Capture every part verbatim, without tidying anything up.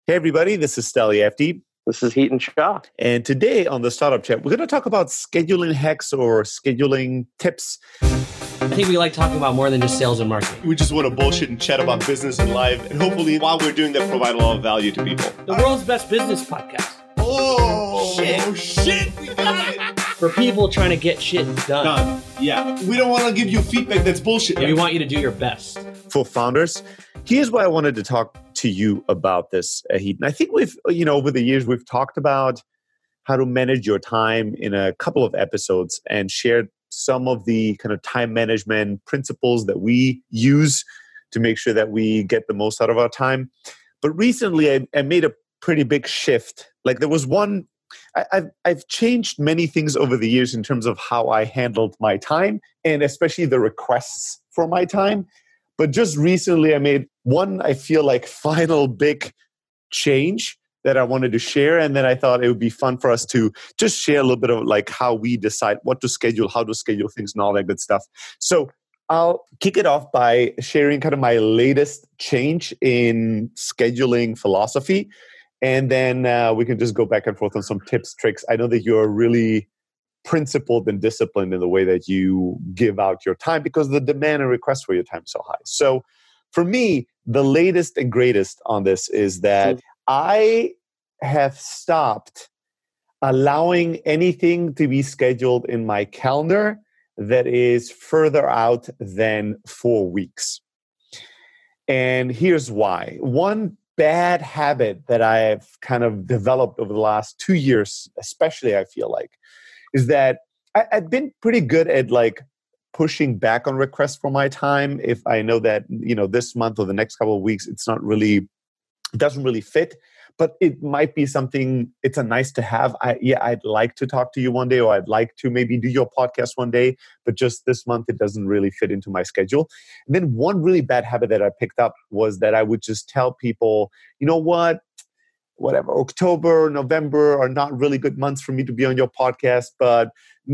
Hey, everybody, this is Steli Efti. This is Heaton Shah. And today on the Startup Chat, we're going to talk about scheduling hacks or scheduling tips. I think we like talking about more than just sales and marketing. We just want to bullshit and chat about business and life. And hopefully, while we're doing that, provide a lot of value to people. The world's best business podcast. Oh, shit. Oh, shit. We got it. For people trying to get shit done. Done. Yeah. We don't want to give you feedback that's bullshit. We want you to do your best. For founders, here's why I wanted to talk to you about this, Heaton. I think we've, you know, over the years, we've talked about how to manage your time in a couple of episodes and shared some of the kind of time management principles that we use to make sure that we get the most out of our time. But recently, I, I made a pretty big shift. Like there was one, I, I've, I've changed many things over the years in terms of how I handled my time and especially the requests for my time. But just recently, I made one, I feel like, final big change that I wanted to share. And then I thought it would be fun for us to just share a little bit of like how we decide what to schedule, how to schedule things and all that good stuff. So I'll kick it off by sharing kind of my latest change in scheduling philosophy. And then uh, we can just go back and forth on some tips, tricks. I know that you're really principled and disciplined in the way that you give out your time because the demand and request for your time is so high. So for me, the latest and greatest on this is that I have stopped allowing anything to be scheduled in my calendar that is further out than four weeks. And here's why. One bad habit that I have kind of developed over the last two years, especially I feel like, is that I, I've been pretty good at like pushing back on requests for my time. If I know that, you know, this month or the next couple of weeks, it's not really, it doesn't really fit, but it might be something, it's a nice to have. I, yeah, I'd like to talk to you one day, or I'd like to maybe do your podcast one day, but just this month, it doesn't really fit into my schedule. And then one really bad habit that I picked up was that I would just tell people, you know what, whatever, October, November are not really good months for me to be on your podcast, but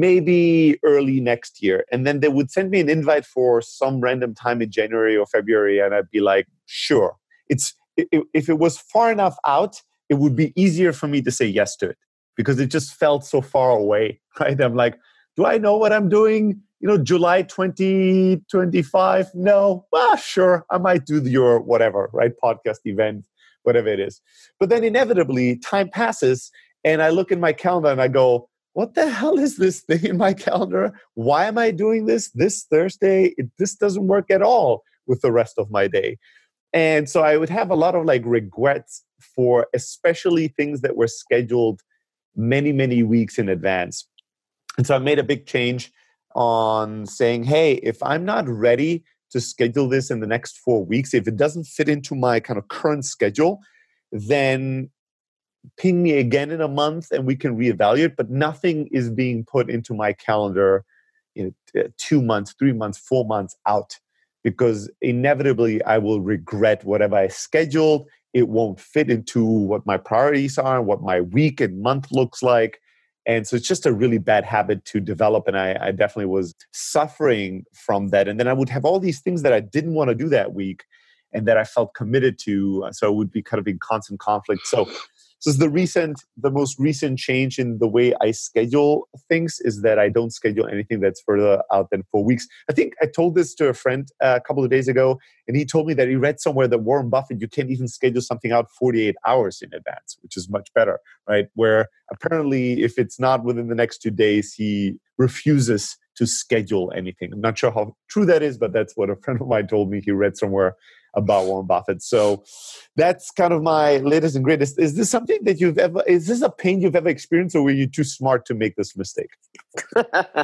maybe early next year. And then they would send me an invite for some random time in January or February. And I'd be like, sure. It's if it was far enough out, it would be easier for me to say yes to it because it just felt so far away, right? I'm like, do I know what I'm doing? You know, July twenty twenty-five? No, well, sure. I might do your whatever, right? Podcast event, whatever it is. But then inevitably time passes and I look in my calendar and I go, what the hell is this thing in my calendar? Why am I doing this this Thursday? It, this doesn't work at all with the rest of my day. And so I would have a lot of like regrets for especially things that were scheduled many, many weeks in advance. And so I made a big change on saying, hey, if I'm not ready to schedule this in the next four weeks, if it doesn't fit into my kind of current schedule, then ping me again in a month and we can reevaluate. But nothing is being put into my calendar in two months, three months, four months out. Because inevitably I will regret whatever I scheduled. It won't fit into what my priorities are, what my week and month looks like. And so it's just a really bad habit to develop. And I, I definitely was suffering from that. And then I would have all these things that I didn't want to do that week and that I felt committed to. So it would be kind of in constant conflict. So So the recent, the most recent change in the way I schedule things is that I don't schedule anything that's further out than four weeks. I think I told this to a friend a couple of days ago, and he told me that he read somewhere that Warren Buffett, you can't even schedule something out forty-eight hours in advance, which is much better, right? Where apparently if it's not within the next two days, he refuses to schedule anything. I'm not sure how true that is, but that's what a friend of mine told me. He read somewhere about Warren Buffett. So that's kind of my latest and greatest. Is this something that you've ever, is this a pain you've ever experienced, or were you too smart to make this mistake? uh,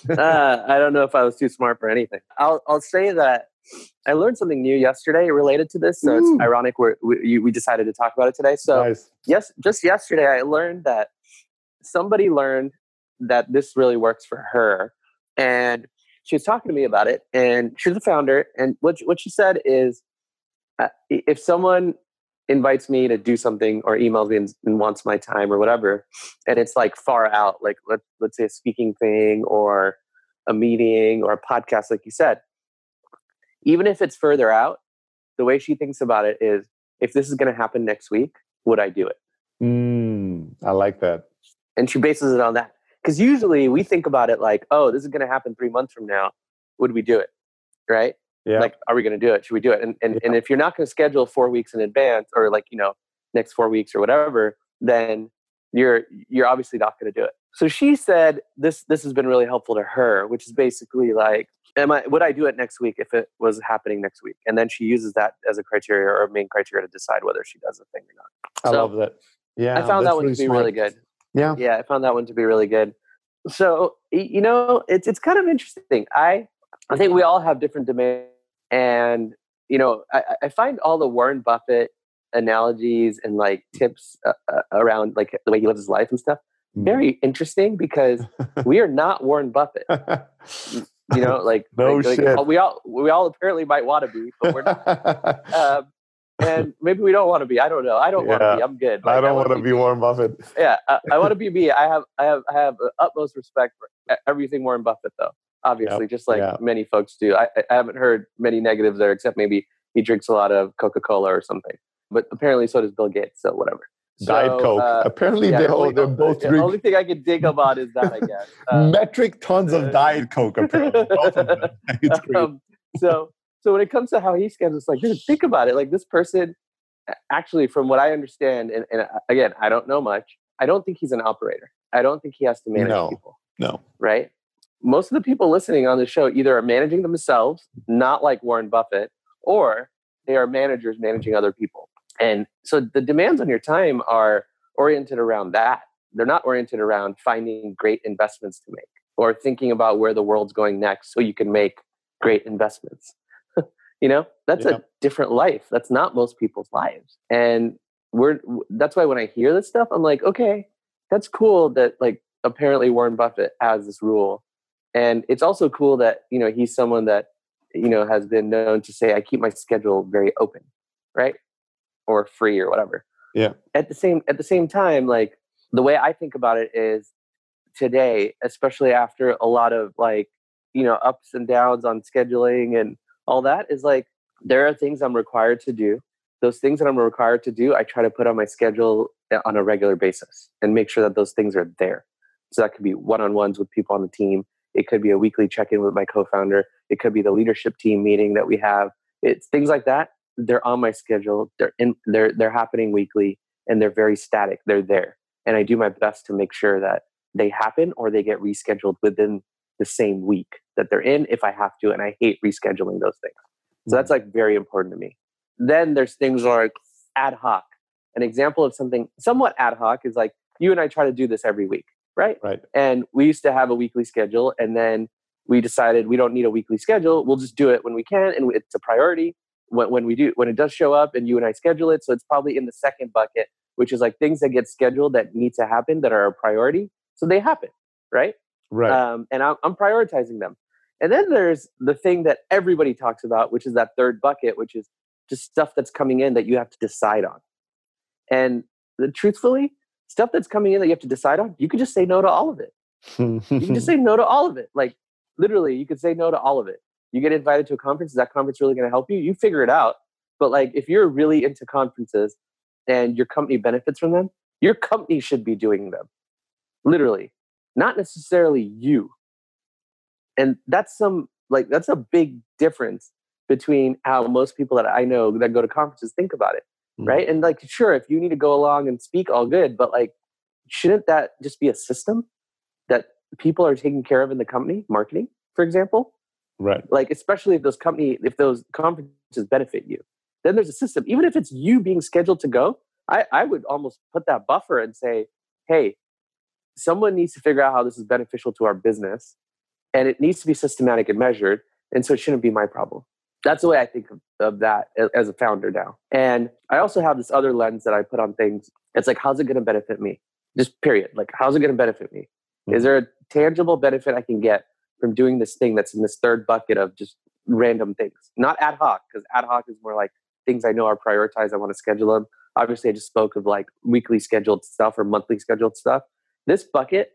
I don't know if I was too smart for anything. I'll I'll say that I learned something new yesterday related to this. So Ooh. It's ironic we're, we we decided to talk about it today. So nice. yes, just yesterday I learned that somebody learned that this really works for her. And she was talking to me about it, and she's a founder. And what what she said is, uh, if someone invites me to do something or emails me and, and wants my time or whatever, and it's like far out, like let let's say a speaking thing or a meeting or a podcast, like you said, even if it's further out, the way she thinks about it is, if this is going to happen next week, would I do it? Mm, I like that. And she bases it on that. Because usually we think about it like, oh, this is going to happen three months from now. Would we do it? Right? Yeah. Like, are we going to do it? Should we do it? And and, yeah. and if you're not going to schedule four weeks in advance or like, you know, next four weeks or whatever, then you're you're obviously not going to do it. So she said this this has been really helpful to her, which is basically like, am I would I do it next week if it was happening next week? And then she uses that as a criteria or a main criteria to decide whether she does the thing or not. I so love that. Yeah. I found that one really to be smart. really good. Yeah. Yeah, I found that one to be really good. So, you know, it's it's kind of interesting. I I think we all have different demands. And, you know, I, I find all the Warren Buffett analogies and like tips uh, uh, around like the way he lives his life and stuff very interesting because we are not Warren Buffett. You know, like, no like, shit. like we all we all apparently might want to be, but we're not. um, and maybe we don't want to be. I don't know. I don't Yeah. want to be. I'm good. Like, I don't I want to be Warren Buffett. Yeah, I, I want to be me. I have I have I have utmost respect for everything Warren Buffett, though. Obviously, Yep. just like Yeah. many folks do. I, I haven't heard many negatives there, except maybe he drinks a lot of Coca-Cola or something. But apparently, so does Bill Gates. So whatever. Diet So, Coke. uh, Apparently, yeah, they the all, only, they're both the drink only thing I could dig about is that, I guess. Um, metric tons of Diet Coke. Apparently, both of them. It's great. um, so, so when it comes to how he schedules, like, dude, think about it. Like this person, actually, from what I understand, and, and again, I don't know much. I don't think he's an operator. I don't think he has to manage No. people. No. Right? Most of the people listening on the show either are managing themselves, not like Warren Buffett, or they are managers managing other people. And so the demands on your time are oriented around that. They're not oriented around finding great investments to make or thinking about where the world's going next so you can make great investments. You know, that's Yeah. a different life. That's not most people's lives. And we're that's why when I hear this stuff, I'm like, okay, that's cool that like apparently Warren Buffett has this rule. And it's also cool that, you know, he's someone that, you know, has been known to say, I keep my schedule very open, right? Or free or whatever. Yeah. At the same at the same time, like the way I think about it is today, especially after a lot of like, you know, ups and downs on scheduling and all that, is like there are things I'm required to do. Those things that I'm required to do, I try to put on my schedule on a regular basis and make sure that those things are there. So that could be one-on-ones with people on the team. It could be a weekly check-in with my co-founder. It could be the leadership team meeting that we have. It's things like that. They're on my schedule. They're in. They're they're happening weekly, and they're very static. They're there, and I do my best to make sure that they happen or they get rescheduled within the same week that they're in, if I have to. And I hate rescheduling those things. So that's like very important to me. Then there's things like ad hoc. An example of something somewhat ad hoc is like you and I try to do this every week, right? Right. And we used to have a weekly schedule, and then we decided we don't need a weekly schedule. We'll just do it when we can, and it's a priority. When, when we do, when it does show up and you and I schedule it. So it's probably in the second bucket, which is like things that get scheduled that need to happen that are a priority. So they happen, right? Right. Um, and I'm, I'm prioritizing them. And then there's the thing that everybody talks about, which is that third bucket, which is just stuff that's coming in that you have to decide on. And the, truthfully, stuff that's coming in that you have to decide on, you could just say no to all of it. You can just say no to all of it. Like literally, you could say no to all of it. You get invited to a conference. Is that conference really going to help you? You figure it out. But like, if you're really into conferences and your company benefits from them, your company should be doing them. Literally, not necessarily you. And that's some like that's a big difference between how most people that I know that go to conferences think about it, mm. right? And like, sure, if you need to go along and speak, all good. But like, shouldn't that just be a system that people are taking care of in the company, marketing, for example? Right. Like, especially if those company, if those conferences benefit you, then there's a system. Even if it's you being scheduled to go, I, I would almost put that buffer and say, hey, someone needs to figure out how this is beneficial to our business, and it needs to be systematic and measured. And so it shouldn't be my problem. That's the way I think of, of that as a founder now. And I also have this other lens that I put on things. It's like, how's it going to benefit me? Just period. Like, how's it going to benefit me? Mm-hmm. Is there a tangible benefit I can get from doing this thing that's in this third bucket of just random things? Not ad hoc, because ad hoc is more like things I know are prioritized. I want to schedule them. Obviously, I just spoke of like weekly scheduled stuff or monthly scheduled stuff. This bucket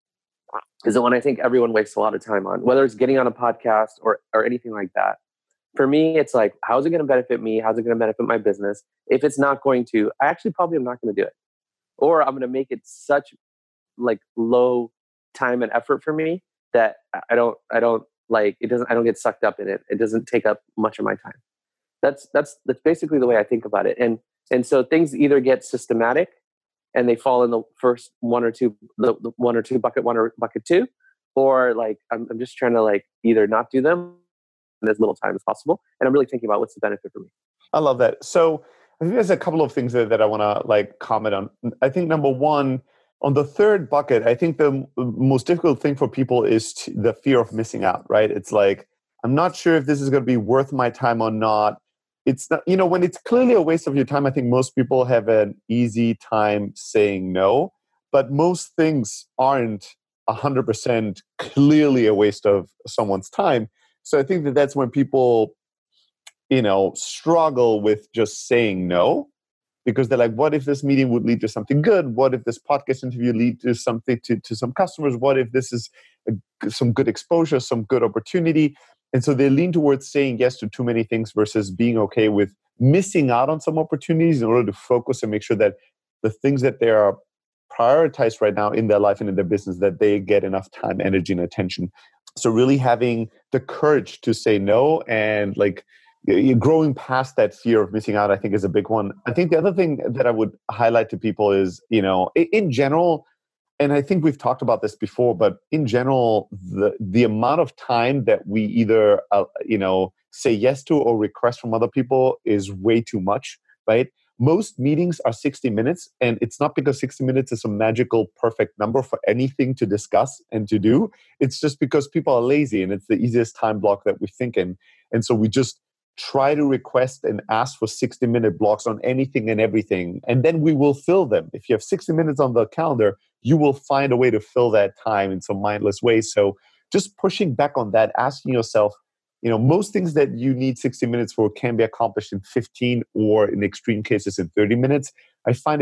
is the one I think everyone wastes a lot of time on, whether it's getting on a podcast or or anything like that. For me, it's like, how's it going to benefit me? How's it going to benefit my business? If it's not going to, I actually probably am not going to do it. Or I'm going to make it such like low time and effort for me that I don't, I don't like, it doesn't, I don't get sucked up in it. It doesn't take up much of my time. That's, that's, that's basically the way I think about it. And, and so things either get systematic and they fall in the first one or two, the, the one or two bucket one or bucket two, or like, I'm, I'm just trying to like either not do them in as little time as possible. And I'm really thinking about what's the benefit for me. I love that. So I think there's a couple of things that, that I want to like comment on. I think number one, on the third bucket, I think the m- most difficult thing for people is t- the fear of missing out, right? It's like, I'm not sure if this is going to be worth my time or not. It's not, you know, when it's clearly a waste of your time, I think most people have an easy time saying no, but most things aren't one hundred percent clearly a waste of someone's time. So I think that that's when people, you know, struggle with just saying no, because they're like, what if this meeting would lead to something good? What if this podcast interview lead to something to, to some customers? What if this is a, some good exposure, some good opportunity? And so they lean towards saying yes to too many things versus being okay with missing out on some opportunities in order to focus and make sure that the things that they are prioritized right now in their life and in their business, that they get enough time, energy, and attention. So really having the courage to say no and like growing past that fear of missing out, I think is a big one. I think the other thing that I would highlight to people is, you know, in general, and I think we've talked about this before, but in general, the the amount of time that we either, uh, you know, say yes to or request from other people is way too much, right? Most meetings are sixty minutes, and it's not because sixty minutes is a magical perfect number for anything to discuss and to do. It's just because people are lazy and it's the easiest time block that we think in. And so we just try to request and ask for sixty minute blocks on anything and everything. And then we will fill them. If you have sixty minutes on the calendar, you will find a way to fill that time in some mindless way. So just pushing back on that, asking yourself, you know, most things that you need sixty minutes for can be accomplished in fifteen or in extreme cases in thirty minutes. I find